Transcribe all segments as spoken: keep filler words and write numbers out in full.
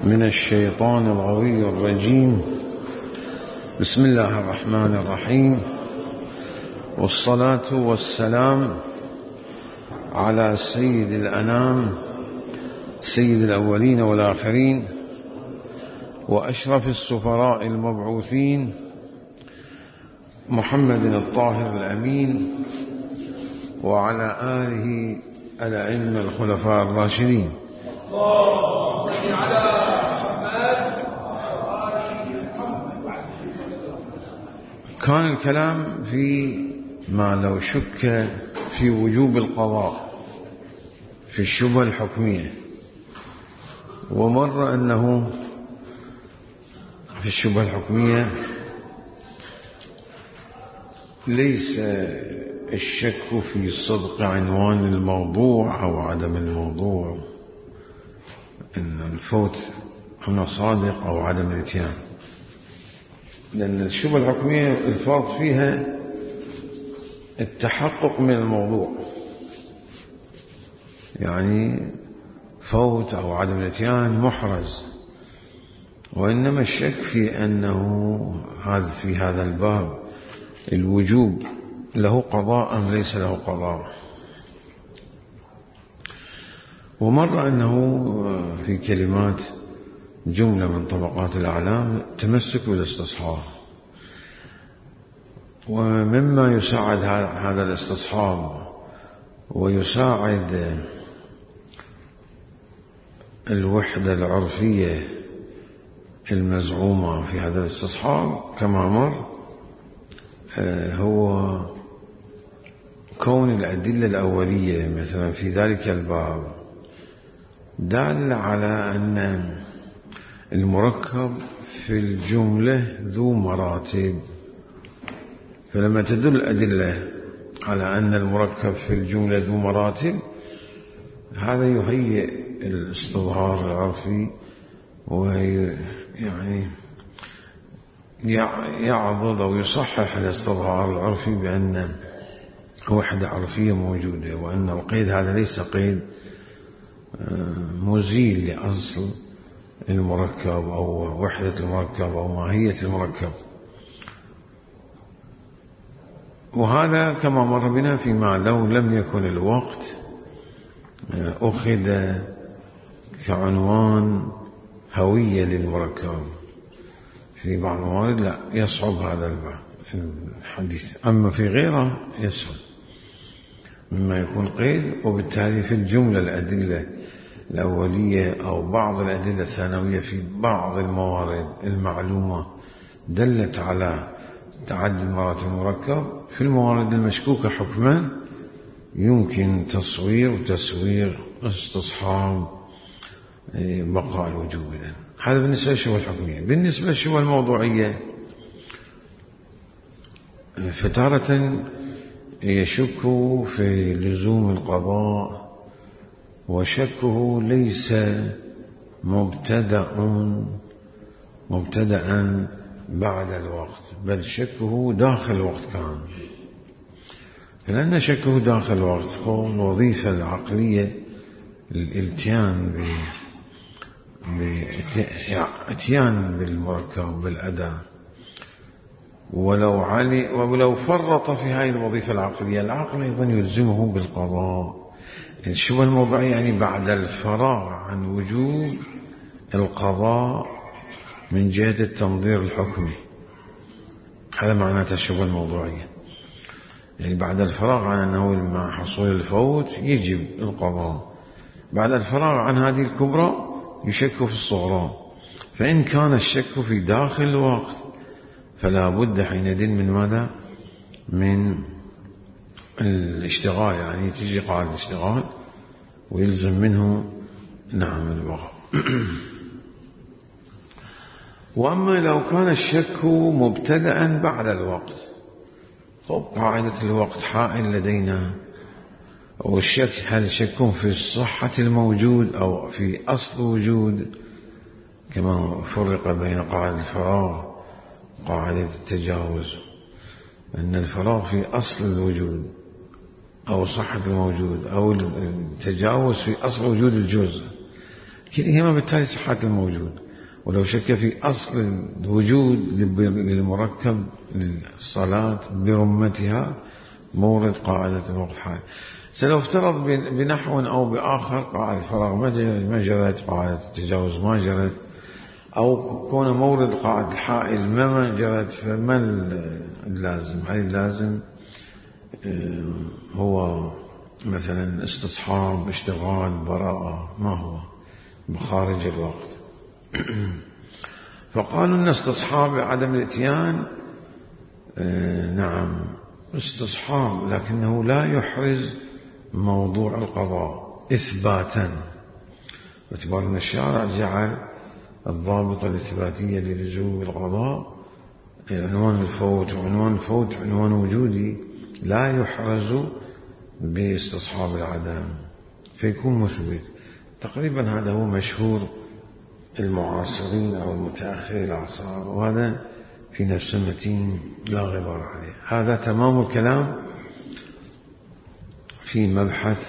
من الشيطان الغوي الرجيم. بسم الله الرحمن الرحيم، والصلاة والسلام على سيد الأنام سيد الأولين والآخرين وأشرف السفراء المبعوثين محمد الطاهر الأمين وعلى آله الأئمة الخلفاء الراشدين. كان الكلام في ما لو شك في وجوب القضاء في الشبهة الحكمية، ومر أنه في الشبهة الحكمية ليس الشك في صدق عنوان الموضوع أو عدم الموضوع، أن الفوت هنا صادق أو عدم الاتيان، لأن الشبهة الحكمية الفرض فيها التحقق من الموضوع، يعني فوت أو عدم الاتيان محرز، وإنما الشك في أنه هذا في هذا الباب الوجوب له قضاء أم ليس له قضاء. ومر أنه في كلمات جملة من طبقات الأعلام تمسك بالاستصحاب، ومما يساعد هذا الاستصحاب ويساعد الوحدة العرفية المزعومة في هذا الاستصحاب كما مر هو كون الأدلة الأولية مثلا في ذلك الباب دال على أن المركب في الجملة ذو مراتب، فلما تدل الأدلة على أن المركب في الجملة ذو مراتب هذا يهيئ الاستظهار العرفي ويعني يعضد أو يصحح الاستظهار العرفي بأن وحدة عرفية موجودة، وأن القيد هذا ليس قيد مزيل لأصل المركب أو وحدة المركب أو ماهية المركب. وهذا كما مر بنا فيما لو لم يكن الوقت أخذ كعنوان هوية للمركب، في بعض الموارد لا يصعب هذا الحديث، أما في غيره يسهل مما يكون قيد. وبالتالي في الجملة الأدلة الأولية أو بعض الأدلة الثانوية في بعض الموارد المعلومة دلت على تعدد مراتب المركب، في الموارد المشكوكة حكما يمكن تصوير وتسوير استصحاب بقاء الوجوب. هذا بالنسبة للشبهة الحكمية. بالنسبة للشبهة الموضوعية فتارة يشك في لزوم القضاء، وشكه ليس مبتدأ مبتدأ بعد الوقت، بل شكه داخل الوقت كان. فلأن شكه داخل الوقت هو الوظيفة العقلية الالتيان باتيان بالمركب بالأداء، ولو علي ولو فرط في هذه الوظيفة العقلية العقل أيضا يلزمه بالقضاء. الشبهة الموضوعية يعني بعد الفراغ عن وجوب القضاء من جهة التنظير الحكمي، هذا معناته الشبهة الموضوعية، يعني بعد الفراغ عن أنه مع حصول الفوت يجب القضاء، بعد الفراغ عن هذه الكبرى يشك في الصغرى. فإن كان الشك في داخل الوقت فلا بد حينئذ من ماذا؟ من الاشتغال، يعني تجي قاعدة الاشتغال ويلزم منه نعم البقاء. وأما لو كان الشك مبتدأ بعد الوقت، طب قاعدة الوقت حائل لدينا، والشك هل شك في صحة الموجود أو في أصل وجود، كما فرق بين قاعدة الفراغ وقاعدة التجاوز، أن الفراغ في أصل الوجود أو صحة الموجود، أو التجاوز في أصل وجود الجزء. كليهما بالتالي صحة الموجود. ولو شك في أصل الوجود للمركب للصلاة برمتها مورد قاعدة الوقت الحالي. سلو افترض بنحو أو بآخر قاعدة فراغ ما جرت، قاعدة التجاوز ما جرت، أو كون مورد قاعدة الحائل ما جرت، فما اللازم؟ هل اللازم هو مثلا استصحاب، اشتغال، براءة؟ ما هو بخارج الوقت. فقالوا أن استصحاب عدم الاتيان نعم استصحاب، لكنه لا يحرز موضوع القضاء إثباتا، باعتبار أن الشارع جعل الضابط الإثباتية للزوم بالقضاء عنوان الفوت، وعنوان الفوت عنوان وجودي لا يحرز باستصحاب العدم فيكون مثبت. تقريبا هذا هو مشهور المعاصرين أو المتأخر الأعصار، وهذا في نفس المتين لا غبار عليه. هذا تمام الكلام في مبحث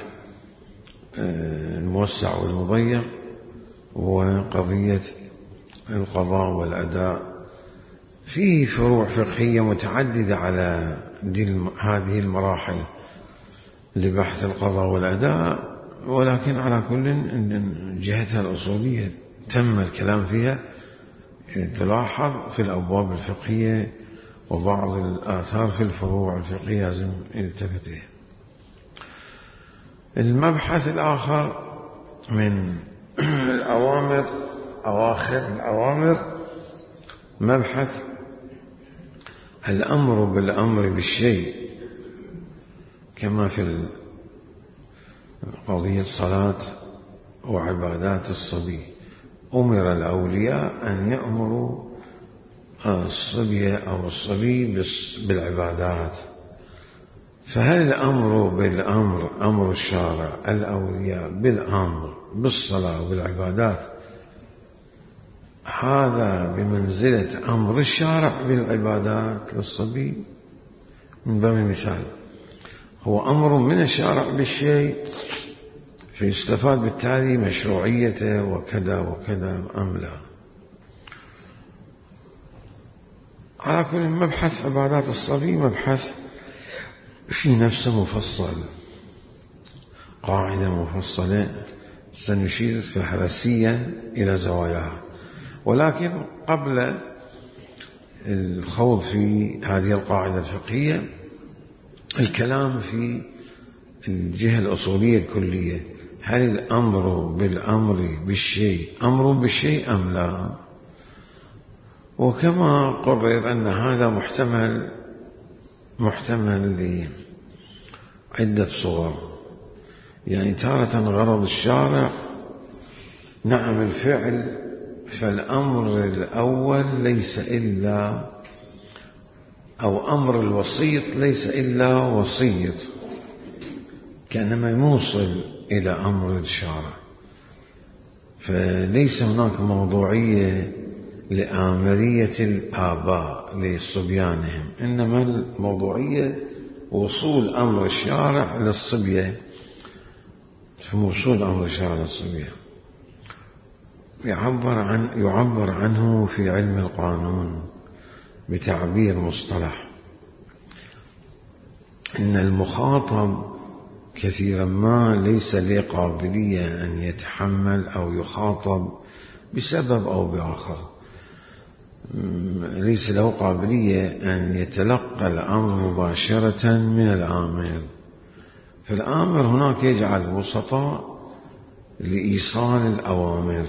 الموسع والمضيق وقضية القضاء والأداء. فيه فروع فقهية متعددة على هذه المراحل لبحث القضاء والأداء، ولكن على كل إن جهتها الأصولية تم الكلام فيها تلاحظ في الأبواب الفقهية وبعض الآثار في الفروع الفقهية لازم يلتفت إليه. المبحث الآخر من الأوامر أواخر الأوامر مبحث الأمر بالأمر بالشيء، كما في قضية الصلاة وعبادات الصبي. أمر الأولياء أن يأمروا الصبي أو الصبي بالعبادات، فهل الأمر بالأمر أمر الشارع الأولياء بالأمر بالصلاة والعبادات هذا بمنزلة أمر الشارع بالعبادات للصبي؟ من باب المثال هو أمر من الشارع بالشيء، فيستفاد بالتالي مشروعيته وكذا وكذا أم لا. على كل مبحث عبادات الصبي مبحث في نفسه مفصل، قاعدة مفصلة سنشير فهرسيا إلى زواياها. ولكن قبل الخوض في هذه القاعدة الفقهية الكلام في الجهة الأصولية الكلية، هل الأمر بالأمر بالشيء أمر بالشيء أم لا؟ وكما قرر أن هذا محتمل محتمل لعدة صور، يعني تارة غرض الشارع نعم الفعل، فالأمر الأول ليس إلا أو أمر الوسيط ليس إلا وسيط، كأنما يوصل إلى أمر الشارع، فليس هناك موضوعية لآمرية الآباء لصبيانهم، إنما الموضوعية وصول أمر الشارع للصبية، فوصول أمر الشارع للصبية يعبر عن يعبر عنه في علم القانون بتعبير مصطلح إن المخاطب كثيرا ما ليس له قابلية أن يتحمل أو يخاطب بسبب أو بآخر، ليس له قابلية أن يتلقى الأمر مباشرة من الآمر، فالآمر هناك يجعل وسطاء لإيصال الأوامر،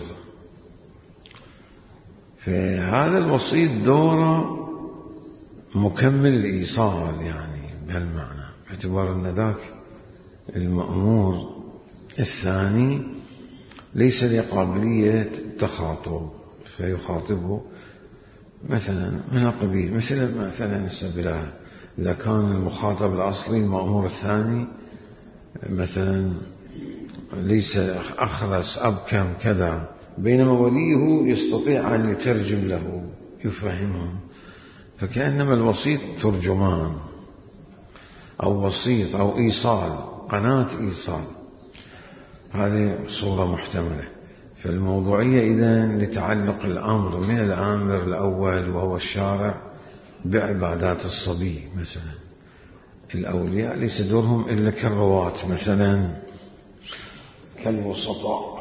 فهذا الوسيط دوره مكمل الإيصال يعني بهالمعنى، باعتبار أن ذاك المأمور الثاني ليس له قابلية التخاطب فيخاطبه مثلا من القبيل مثل مثلا السبيل إذا كان المخاطب الأصلي المأمور الثاني مثلا ليس أخرس أبكم كذا، بينما وليه يستطيع أن يترجم له يفهمه، فكأنما الوسيط ترجمان أو وسيط أو إيصال، قناة إيصال. هذه صورة محتملة. فالموضوعية إذن لتعلق الأمر من الآمر الأول وهو الشارع بعبادات الصبي مثلا. الأولياء ليس دورهم إلا كالرواة مثلا، كالوسطاء.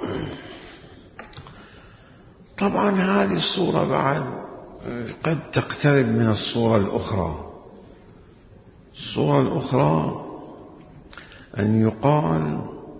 طبعا هذه الصورة بعد قد تقترب من الصورة الأخرى. الصورة الأخرى أن يقال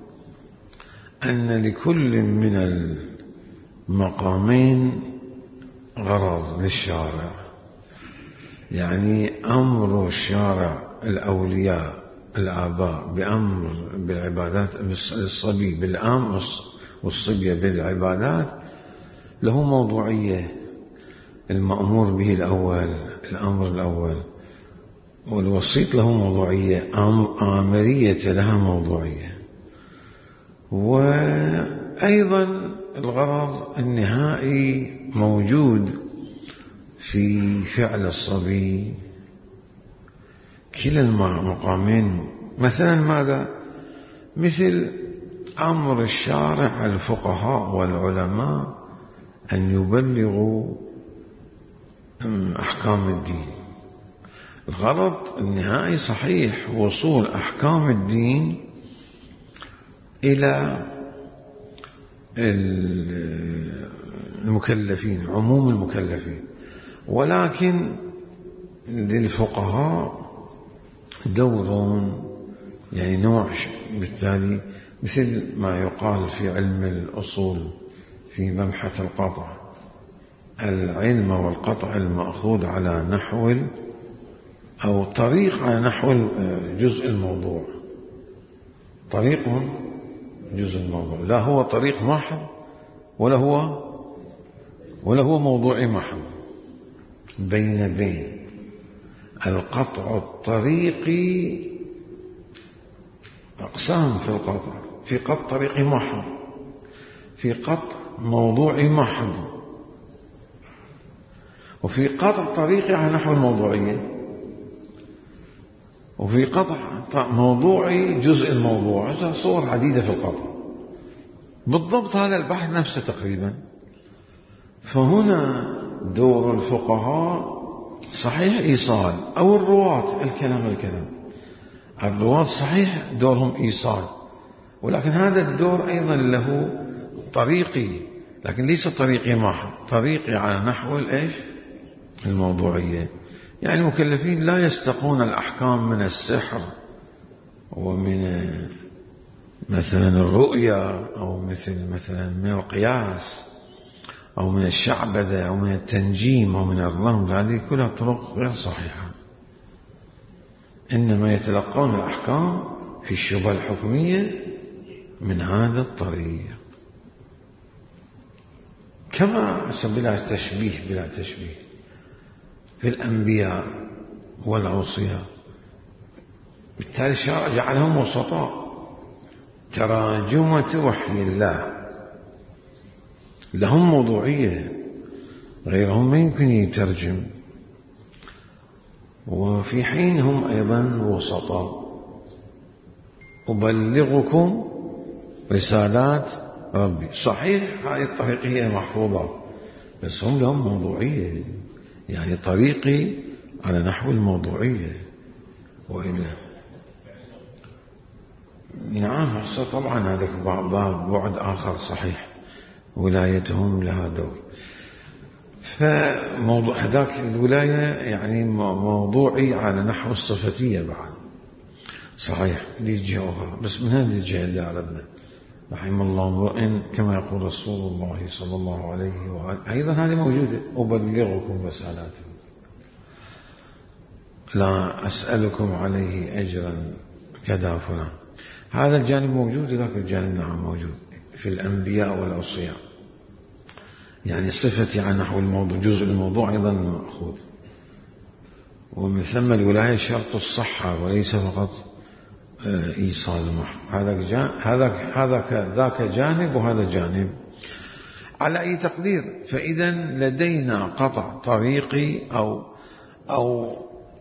أن لكل من المقامين غرض للشارع، يعني أمر الشارع الأولياء الآباء بأمر بالعبادات الصبي بالأمر والصبية بالعبادات له موضوعية، المأمور به الأول الأمر الأول، والوسيط له موضوعية، آمرية لها موضوعية. وأيضا الغرض النهائي موجود في فعل الصبي. كلا المقامين مثلا ماذا؟ مثل أمر الشارع الفقهاء والعلماء أن يبلغوا أحكام الدين. الغرض النهائي صحيح وصول أحكام الدين إلى المكلفين، عموم المكلفين، ولكن للفقهاء دور، يعني نوع بالتالي مثل ما يقال في علم الأصول في مبحث القطع: العلم والقطع المأخوذ على نحو أو طريق على نحو جزء الموضوع. طريق جزء الموضوع، لا هو طريق محض ولا هو ولا هو موضوع محض. بين بين القطع الطريقي أقسام في القطع: في قطع طريقي محض، في قطع موضوعي محض، وفي قطع طريقي على نحو الموضوعية، وفي قطع موضوعي جزء الموضوع. هذا صور عديدة في القطع. بالضبط هذا البحث نفسه تقريبا. فهنا دور الفقهاء صحيح إيصال، أو الرواة الكلام الكلام الرواة صحيح دورهم إيصال، ولكن هذا الدور أيضا له طريقي، لكن ليس طريقي محض، طريقي على نحو الإيش الموضوعية. يعني المكلفين لا يستقون الأحكام من السحر ومن مثلا الرؤيا، أو مثل مثلا من القياس، أو من الشعبذة، أو من التنجيم، أو من الرمل. هذه كلها طرق غير صحيحة. إنما يتلقون الأحكام في الشبهة الحكمية من هذا الطريق، كما بلا تشبيه بلا تشبيه في الأنبياء والأوصياء. بالتالي الشرع جعلهم وسطاء. تراجمة وحي الله لهم موضوعية، غيرهم ما يمكن يترجم، وفي حين هم أيضا وسطاء. أبلغكم رسالات ربي. صحيح هذه الطريقة هي محفوظة، بس هم لهم موضوعية، يعني طريقي على نحو الموضوعية. وإلا نعم طبعا هذا بعد آخر صحيح، ولايتهم لها دور. فموضوع هذاك الولاية يعني موضوعي على نحو الصفتية بعد صحيح، دي جهة أخرى، بس من هذه الجهة اللي أردنا رحم الله امرئ كما يقول رسول الله صلى الله عليه وآله. أيضا هذه موجودة: أبلغكم رسالاته لا أسألكم عليه أجرا كذا فلان. هذا الجانب موجود، ذاك الجانب نعم موجود في الأنبياء والأوصياء. يعني صفتي على نحو الموضوع جزء الموضوع أيضا مأخوذ. ومن ثم الولاية شرط الصحة وليس فقط إيصال المحض. هذا هذا هذا ذاك جانب وهذا جانب على أي تقدير. فإذا لدينا قطع طريقي أو أو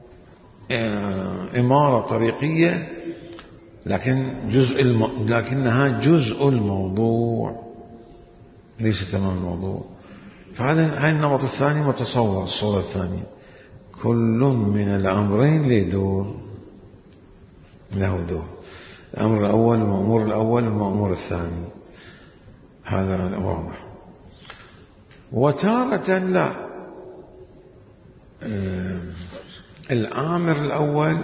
إمارة طريقية، لكن جزء الم... لكنها جزء الموضوع. ليس تمام الموضوع. فهذا هاي النمط الثاني متصور. الصورة الثانية كل من الأمرين له دور، له دور. الأمر الأول المأمور الأول والمأمور الثاني، هذا واضح. وتارة لا، الآمر الأول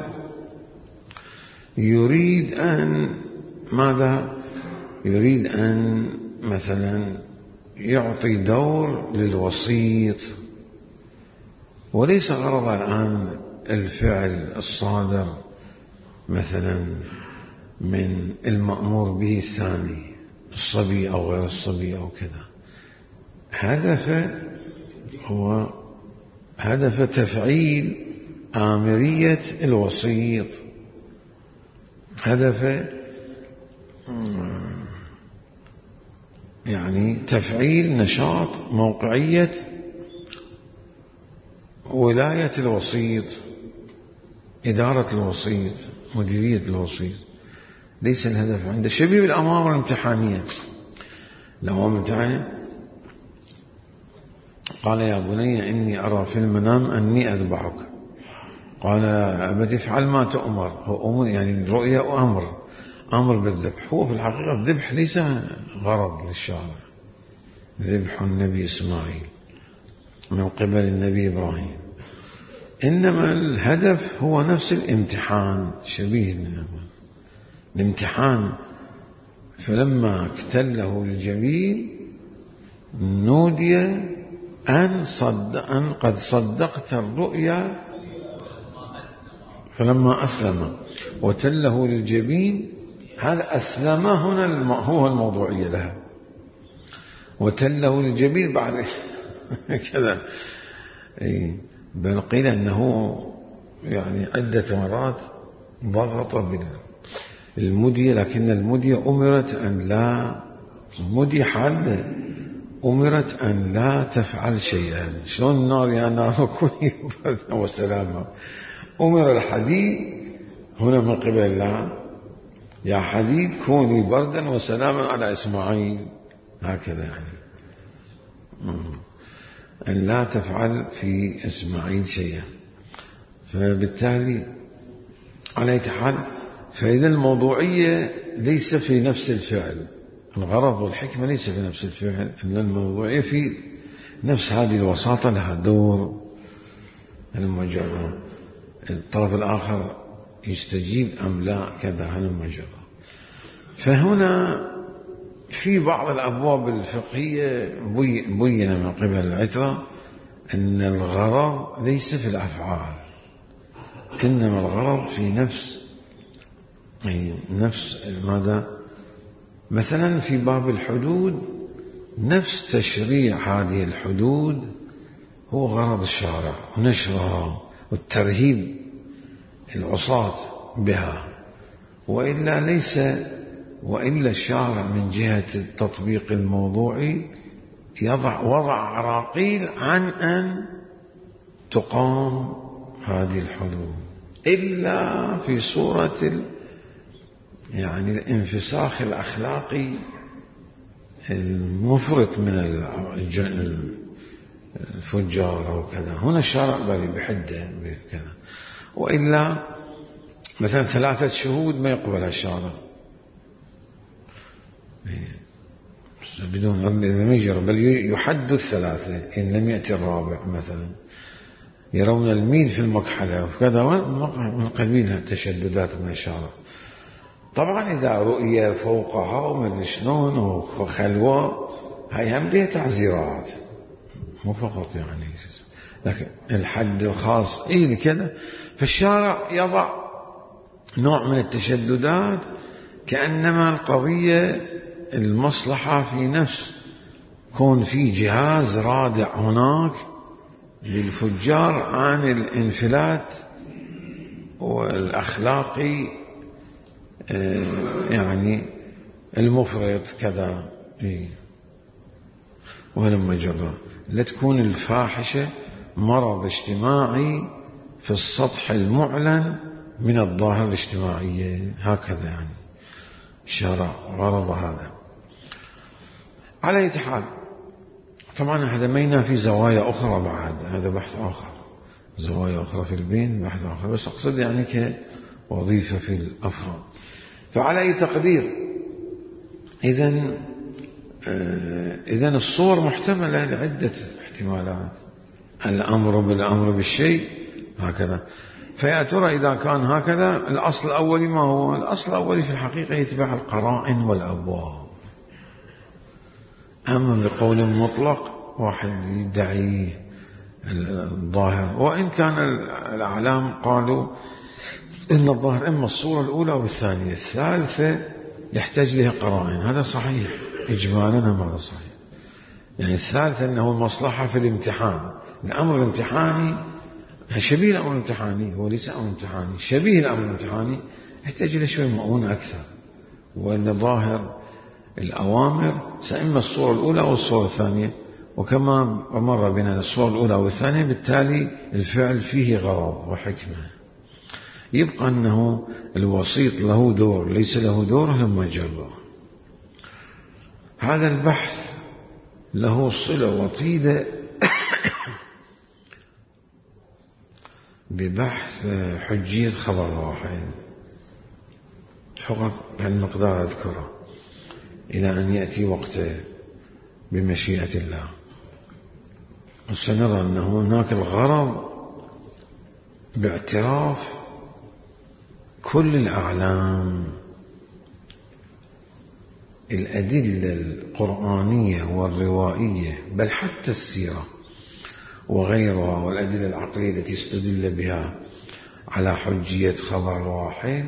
يريد أن ماذا؟ يريد أن مثلا يعطي دور للوسيط، وليس غرض الآن الفعل الصادر مثلا من المأمور به الثاني، الصبي أو غير الصبي أو كذا. هدف هو هدف تفعيل آمرية الوسيط، هدف يعني تفعيل نشاط موقعية ولاية الوسيط، إدارة الوسيط، مديرية الوسيط. ليس الهدف عند شبيه الأمر الامتحانية. الأمر الامتحانية قال يا بني إني أرى في المنام أني أذبحك، قال أبت افعل ما تؤمر. هو أمر يعني الرؤيا وأمر، أمر بالذبح. هو في الحقيقة الذبح ليس غرض للشارع، ذبح النبي إسماعيل من قبل النبي إبراهيم، إنما الهدف هو نفس الامتحان، شبيه الامتحان. فلما اكتله الجبين نودي أن, صدق أن قد صدقت الرؤيا، فلما أسلم وتله للجبين، هذا أسلم هنا هو الموضوعية لها، وتله للجبين بعد كذا. بل قيل أنه يعني عدة مرات ضغط بالمدية، لكن المدية أمرت أن لا، مدية حادة أمرت أن لا تفعل شيئا. شلون النار يا نار كوني بردا وسلاما، أمر الحديد هنا من قبل الله يا حديد كوني بردا وسلاما على إسماعيل، هكذا يعني أن لا تفعل في إسماعيل شيئا. فبالتالي على أي حال، فإذا الموضوعية ليس في نفس الفعل، الغرض والحكمة ليس في نفس الفعل، إن الموضوعية في نفس هذه الوساطة لها دور المجرد، الطرف الآخر يستجيب أم لا كذا عن المجرد. فهنا في بعض الأبواب الفقهية بين من قبل العترة أن الغرض ليس في الأفعال، إنما الغرض في نفس نفس ماذا؟ مثلا في باب الحدود، نفس تشريع هذه الحدود هو غرض الشارع، ونشرها والترهيب العصاة بها، وإلا ليس، وإلا الشارع من جهة التطبيق الموضوعي يضع وضع عراقيل عن أن تقام هذه الحدود، إلا في صورة ال يعني الانفساخ الأخلاقي المفرط من الفجار أو كذا. هنا الشارع بالي بحده بكذا، وإلا مثلا ثلاثة شهود ما يقبلها الشارع بدون لم يجر، بل يحد الثلاثة إن لم يأتي الرابع مثلا. يرون الميل في المكحلة وكذا، من قبيل التشددات من الشارع. طبعا إذا رؤية فوقها ومدري شلون وخلوة، هاي هم لها تعزيرات، مو فقط يعني، لكن الحد الخاص إيه كذا. فالشارع يضع نوع من التشددات كأنما القضية المصلحة في نفس كون في جهاز رادع هناك للفجار عن الانفلات والأخلاقي يعني المفرط كذا. ولما جرى لا تكون الفاحشة مرض اجتماعي في السطح المعلن من الظاهرة الاجتماعية، هكذا يعني الشرع غرض هذا. على أي حال طبعا هذا ما ينافي زوايا أخرى بعد، هذا بحث آخر، زوايا أخرى في البين بحث آخر، بس أقصد يعني كوظيفة في الأفراد. فعلى أي تقدير إذن إذن الصور محتملة لعدة احتمالات، الأمر بالأمر بالشيء هكذا. فيا ترى إذا كان هكذا الأصل الأولي ما هو؟ الأصل الأولي في الحقيقة يتبع القرائن والأبواب. أما بقول مطلق واحد يدعي الظاهر، وإن كان الأعلام قالوا إن الظاهر إما الصورة الأولى أو الثانية، الثالثة يحتاج لها قرائن، هذا صحيح إجمالا، هذا صحيح. يعني الثالثة أنه المصلحة في الامتحان، الأمر الامتحاني شبيه الأمر الامتحاني، هو ليس أمر امتحاني، شبيه الأمر الامتحاني يحتاج إلى شوي مؤونة أكثر، وأن ظاهر الأوامر سإما الصورة الأولى أو الصورة الثانية، وكما مر بنا الصورة الأولى أو الثانية، بالتالي الفعل فيه غرض وحكمة. يبقى أنه الوسيط له دور ليس له دور لما جره. هذا البحث له صلة وطيدة ببحث حجية خبر واحد، فقط بهالمقدار أذكره إلى أن يأتي وقته بمشيئة الله. وسنرى أنه هناك الغرض باعتراف كل الأعلام، الأدلة القرآنية والروائية، بل حتى السيرة وغيرها والأدلة العقلية التي استدل بها على حجية خبر واحد.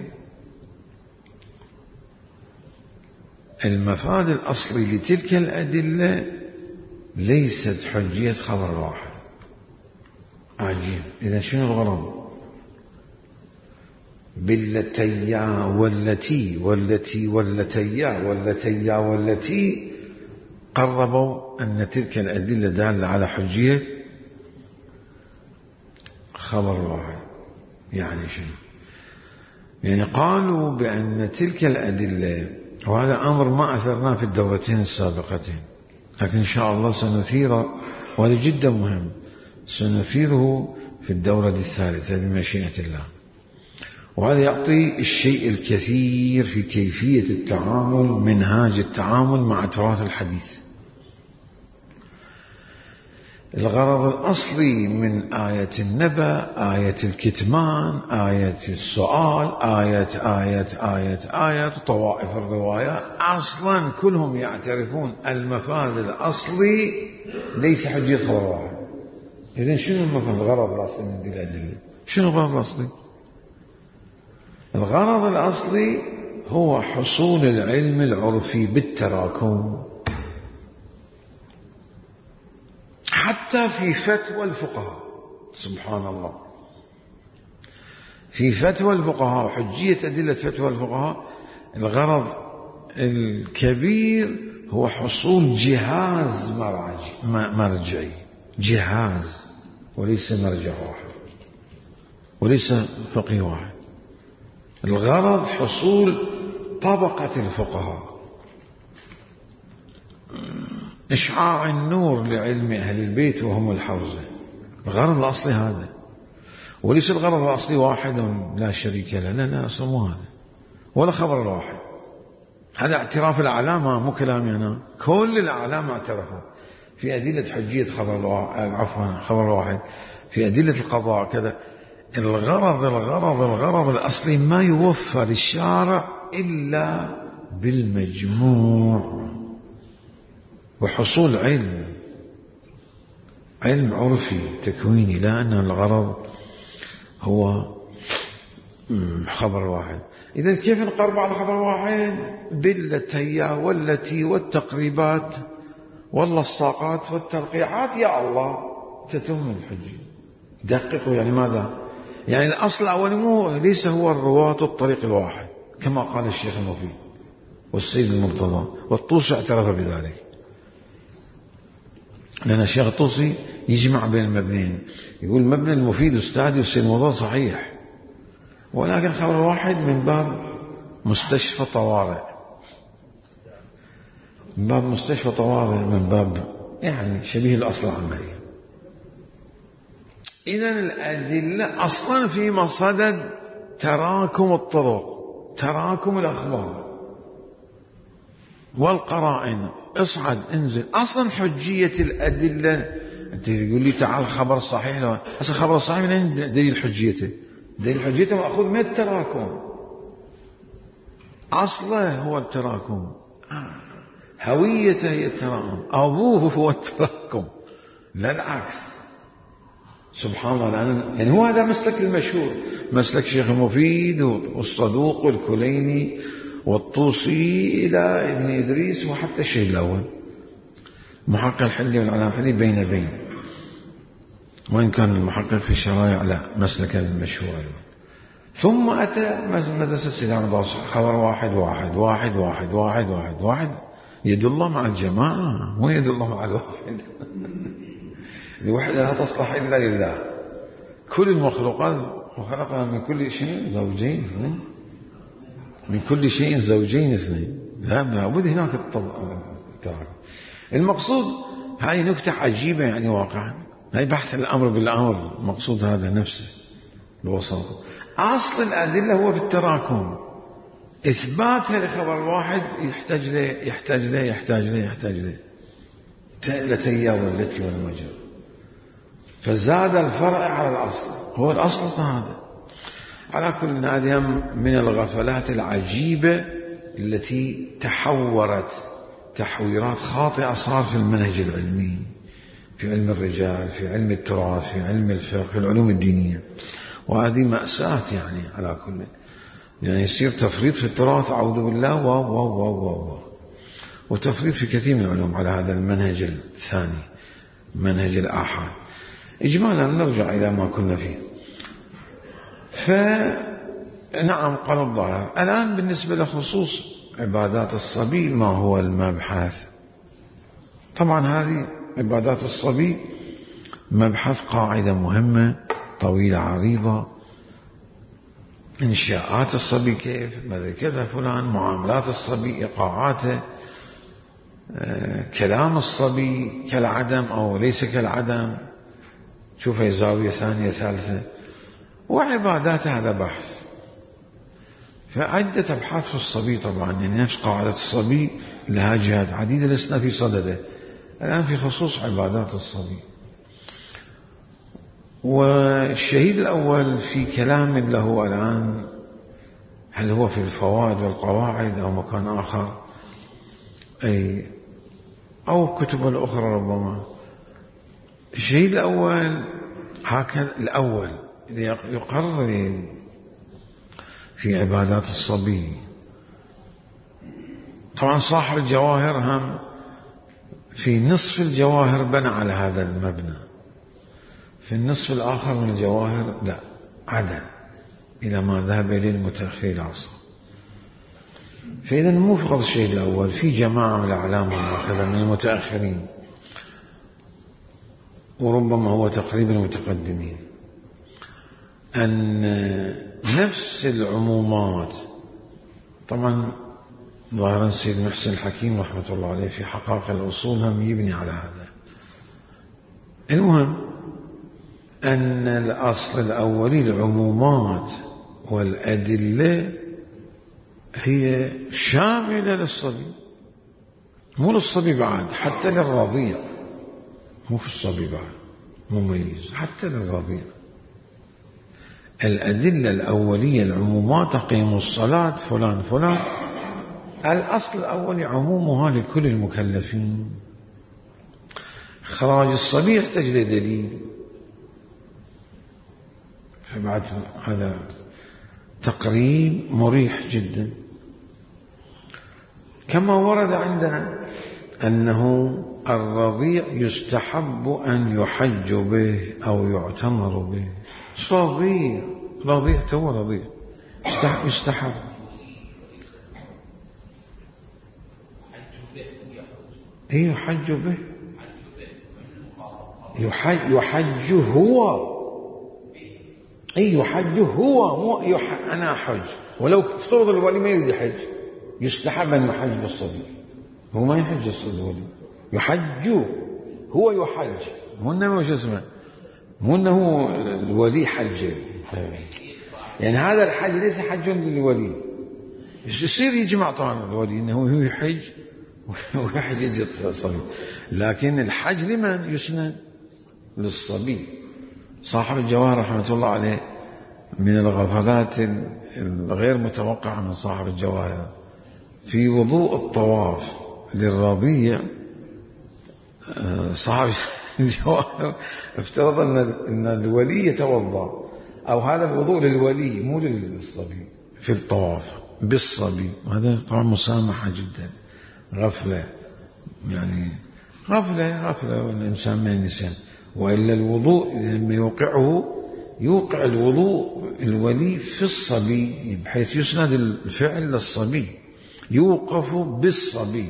المفاد الأصلي لتلك الأدلة ليست حجية خبر واحد. عجيب. إذا شنو الغرض؟ بالتيا والتي والتي والتيا والتيا والتي قربوا أن تلك الأدلة دالة على حجية خبر واحد. يعني شنو؟ يعني قالوا بأن تلك الأدلة، وهذا أمر ما أثرناه في الدورتين السابقتين، لكن إن شاء الله سنثيره، وهذا جدا مهم، سنثيره في الدورة الثالثة بمشيئة الله. وهذا يعطي الشيء الكثير في كيفية التعامل، منهاج التعامل مع تراث الحديث. الغرض الأصلي من آية النبأ، آية الكتمان، آية السؤال، آية آية آية آية طوائف الروايات، أصلا كلهم يعترفون المفاد الأصلي ليس حجية خبر واحد. إذن شنو المفاد الغرض الأصلي من هذه الأدلة؟ شنو الغرض الأصلي؟ الغرض الأصلي هو حصول العلم العرفي بالتراكم. حتى في فتوى الفقهاء، سبحان الله، في فتوى الفقهاء وحجية أدلة فتوى الفقهاء، الغرض الكبير هو حصول جهاز مرجعي، جهاز، وليس مرجع واحد، وليس فقيه واحد. الغرض حصول طبقة الفقهاء، إشعاع النور لعلم أهل البيت وهم الحوزة. الغرض الأصلي هذا، وليس الغرض الأصلي واحد لا شريك له، لا لا، أصلا مو هذا، ولا خبر الواحد. هذا اعتراف الأعلام، مو كلامي أنا، كل الأعلام اعترفوا في أدلة حجية خبر الواحد، عفوا خبر الواحد، في أدلة القضاء كذا. الغرض الغرض الغرض الأصلي ما يوفر الشارع إلا بالمجموع، وحصول علم علم عرفي تكويني، لا أن الغرض هو خبر واحد. إذا كيف نقرب على خبر واحد؟ بالتي والتي والتقريبات واللصاقات والترقيعات، يا الله تتم الحجة. دققوا، يعني ماذا؟ يعني الأصل الأول مو ليس هو الرواة الطريق الواحد كما قال الشيخ المفيد والسيد المرتضى، والطوسي اعترف بذلك، لأن الشيخ الطوسي يجمع بين المبنين، يقول مبنى المفيد أستاذي والسيد المرتضى صحيح، ولكن خبر واحد من باب مستشفى طوارئ، من باب مستشفى طوارئ، من باب يعني شبيه الأصل العملي. إذن الأدلة أصلا في مصدد تراكم الطرق، تراكم الأخبار والقرائن. اصعد انزل. أصلا حجية الأدلة، أنت تقول لي تعال خبر صحيح، لا أصلا خبر صحيح من دليل حجيته؟ دليل حجيته مأخوذ من التراكم، أصله هو التراكم، هويته هي التراكم، أبوه هو التراكم، لا العكس. سبحان الله. لأن يعني هو هذا مسلك المشهور، مسلك شيخ المفيد والصدوق والكليني والطوسي إلى ابن إدريس وحتى الشيخ الأول محقق الحلي والعلامة الحلي بين بين، وإن كان المحقق في الشرائع لا مسلك المشهور. ثم أتى مدرسة سيدنا عبد خبر واحد واحد واحد واحد واحد واحد واحد، يد الله مع الجماعة مو يد الله مع الواحد. الوحدة لا تصلح إلا لله. كل المخلوقات وخلقنا من كل شيء زوجين اثنين، من كل شيء زوجين اثنين، لا لابد هناك التراكم. المقصود هذه نكتة عجيبة يعني واقعا، هي بحث الأمر بالأمر، المقصود هذا نفسه الوسط. أصل الأدلة هو بالتراكم، إثباتها لخبر واحد يحتاج له يحتاج له يحتاج له يحتاج له تألتي والتي والمجر، فزاد الفرع على الأصل، هو الأصل هذا. على كل هذه من الغفلات العجيبة التي تحورت تحويرات خاطئة صار في المنهج العلمي، في علم الرجال، في علم التراث، في علم الفقه، في العلوم الدينية. وهذه مأساة يعني على كل، يعني يصير تفريط في التراث أعوذ بالله، و و و و وتفريط في كثير من العلوم على هذا المنهج الثاني، منهج الآحاد. إجمالا نرجع إلى ما كنا فيه. فنعم قال الظاهر. الآن بالنسبة لخصوص عبادات الصبي ما هو المبحث؟ طبعا هذه عبادات الصبي مبحث قاعدة مهمة طويلة عريضة. إنشاءات الصبي كيف، ماذا كذا فلان، معاملات الصبي، إيقاعاته، كلام الصبي كالعدم أو ليس كالعدم، شوف هي زاوية ثانية ثالثة، وعباداته هذا بحث. فعدة أبحاث في الصبي طبعا، يعني نفس قاعدة الصبي لها جهات عديدة لسنا في صدده الآن في خصوص عبادات الصبي. والشهيد الأول في كلام له الآن، هل هو في الفوائد والقواعد أو مكان آخر أي أو كتب الأخرى ربما. الشهيد الأول هكذا الأول يقرر في عبادات الصبي. طبعا صاحب الجواهر هم في نصف الجواهر بنى على هذا المبنى، في النصف الآخر من الجواهر لا عدل إلى ما ذهب إليه المتأخر العصر. فإذا مو فقط الشيء الأول، في جماعة من الأعلام وكذا من المتأخرين، وربما هو تقريبا المتقدمين، أن نفس العمومات. طبعا ظاهرا سيد محسن الحكيم رحمة الله عليه في حقائق الأصول هم يبني على هذا. المهم أن الأصل الأولي العمومات والأدلة هي شاملة للصبي، مو للصبي بعد، حتى للرضيع، مو في الصبي بعد مميز، حتى للرضيع. الأدلة الأولية العمومات تقيم الصلاة فلان فلان، الأصل الأولي عمومها لكل المكلفين. إخراج الصبي يحتاج لدليل، فبعد هذا تقريب مريح جدا. كما ورد عندنا أنه الرضيع يستحب أن يحج به أو يعتمر به. رضيع رضيع تو رضيع يستحب إيه يحج به، يحج, يحج هو إيه يحج هو مو يح... أنا أحج. ولو افترض الولي ما يريد يحج يستحب أن يحج بالصبي، هو ما يحج الولي، يحج هو يحج، مو انه شو اسمه، مو انه الولي حج. يعني هذا الحج ليس حج للولي. يصير يجمع طبعا الولي انه هو يحج ويحجج الصبي، لكن الحج لمن يسند؟ للصبي. صاحب الجواهر رحمة الله عليه من الغفلات الغير متوقعة من صاحب الجواهر في وضوء الطواف للرضيع. صاحب الجواهر افترض أن الولي يتوضأ، أو هذا الوضوء للولي مو للصبي في الطواف بالصبي. هذا طبعا مسامحة جدا، غفلة، يعني غفلة غفلة والإنسان ما ينسى. وإلا الوضوء لما يوقعه يوقع الوضوء الولي في الصبي، بحيث يسند الفعل للصبي، يوقف بالصبي.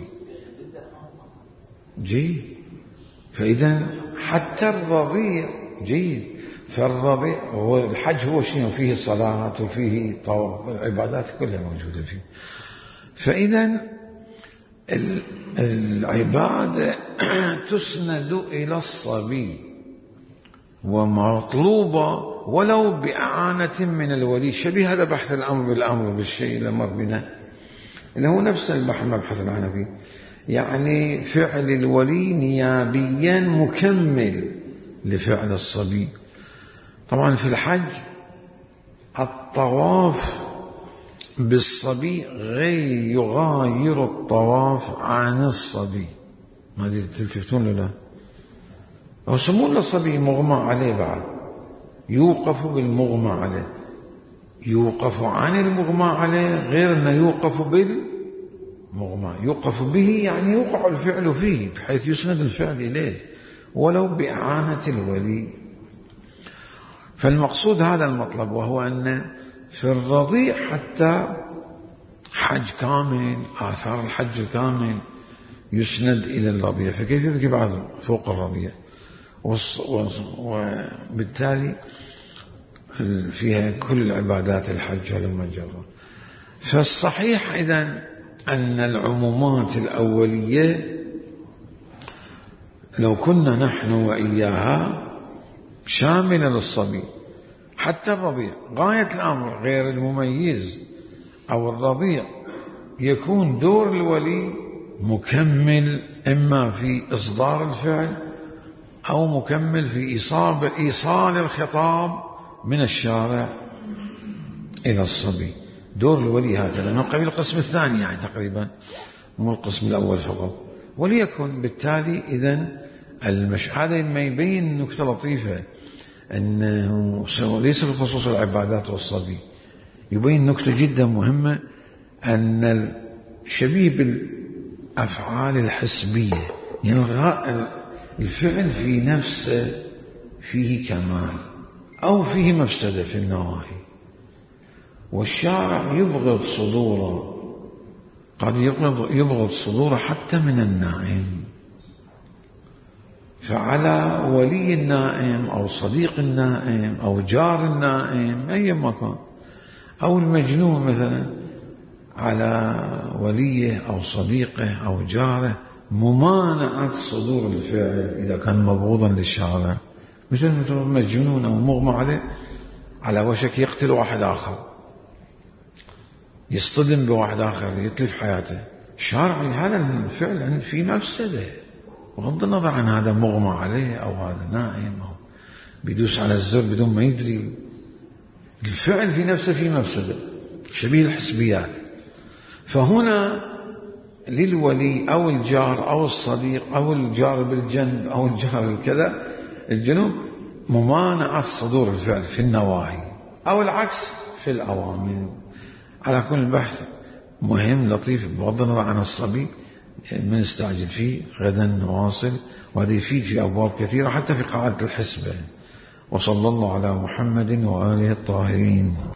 جيد. فإذا حتى الرضيع جيد. فالرضيع هو الحج هو شيء فيه الصلاة وفيه طواف، العبادات كلها موجودة فيه. فإذا العبادة تسند إلى الصبي ومطلوبة ولو بإعانة من الولي. شبيه هذا بحث الأمر بالأمر بالشيء الأمر بنا، اللي هو نفس البحث مبحث العنفي، يعني فعل الولي نيابيا مكمل لفعل الصبي. طبعا في الحج الطواف بالصبي غير يغاير الطواف عن الصبي. ما تلتفتون له؟ لا، أو سمون الصبي مغمى عليه، بعد يوقف بالمغمى عليه، يوقف عن المغمى عليه غير أنه يوقف بالمغمى. يوقف به يعني يوقع الفعل فيه بحيث يسند الفعل إليه ولو بإعانة الولي. فالمقصود هذا المطلب، وهو أن في الرضيع حتى حج كامل، آثار الحج الكامل يسند إلى الرضيع، فكيف يبكي بعد فوق الرضيع؟ وبالتالي فيها كل العبادات الحج والمجرة. فالصحيح إذن أن العمومات الأولية لو كنا نحن وإياها شاملة للصبي حتى الرضيع. غاية الأمر غير المميز أو الرضيع يكون دور الولي مكمل، إما في إصدار الفعل أو مكمل في إصابة إيصال الخطاب من الشارع إلى الصبي. دور الولي هكذا من قبيل القسم الثاني، يعني تقريبا مو القسم الأول فقط. وليكن بالتالي إذن المش... هذا ما يبين نكتة لطيفة، أنه ليس بخصوص العبادات والصبي، يبين نكتة جدا مهمة، أن شبيه بالأفعال الحسبية، يعني الفعل في نفسه فيه كمال أو فيه مفسدة في النواهي، والشارع يبغض صدوره، قد يبغض, يبغض صدوره حتى من النائم. فعلى ولي النائم أو صديق النائم أو جار النائم أي مكان، أو المجنون مثلا، على وليه أو صديقه أو جاره ممانعة صدور الفعل إذا كان مبغوضا للشارع، مثل مثل مجنون أو مغمى عليه على وشك يقتل واحد آخر، يصطدم بواحد آخر يتلف حياته. الشارع هذا الفعل فيه مفسدة، بغض النظر عن هذا مغمى عليه أو هذا نائم أو بيدوس على الزر بدون ما يدري، الفعل في نفسه فيه مفسدة، شبيه الحسبيات. فهنا للولي أو الجار أو الصديق أو الجار بالجنب أو الجار الكذا الجنوب ممانعة صدور الفعل في النواهي، أو العكس في الأوامر. على كل البحث مهم لطيف بغض النظر عن الصبي، من نستعجل فيه، غدا نواصل، وهذا يفيد في أبواب كثيرة حتى في قاعدة الحسبة. وصلى الله على محمد وآله الطاهرين.